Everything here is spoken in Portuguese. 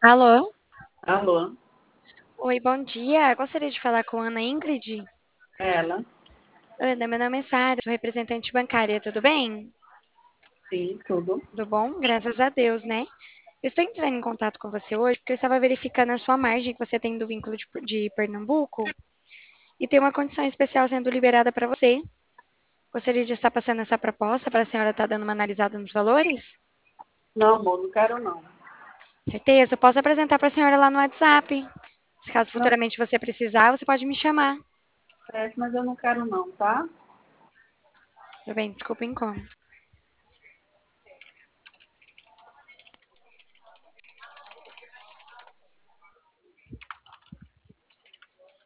Alô? Alô, Oi, bom dia. Gostaria de falar com a Ana Ingrid. ela? Ana, meu nome é Sara, sou representante bancária, tudo bem? Sim, tudo. Tudo bom? Graças a Deus, né? Eu estou entrando em contato com você hoje porque eu estava verificando a sua margem que você tem do vínculo de Pernambuco e tem uma condição especial sendo liberada para você. Gostaria de estar passando essa proposta para a senhora estar dando uma analisada nos valores? Não, amor, não quero não. Certeza? Eu posso apresentar para a senhora lá no WhatsApp. Se caso Não, futuramente você precisar, você pode me chamar. mas eu não quero não, tá? Tudo bem, desculpa o incômodo.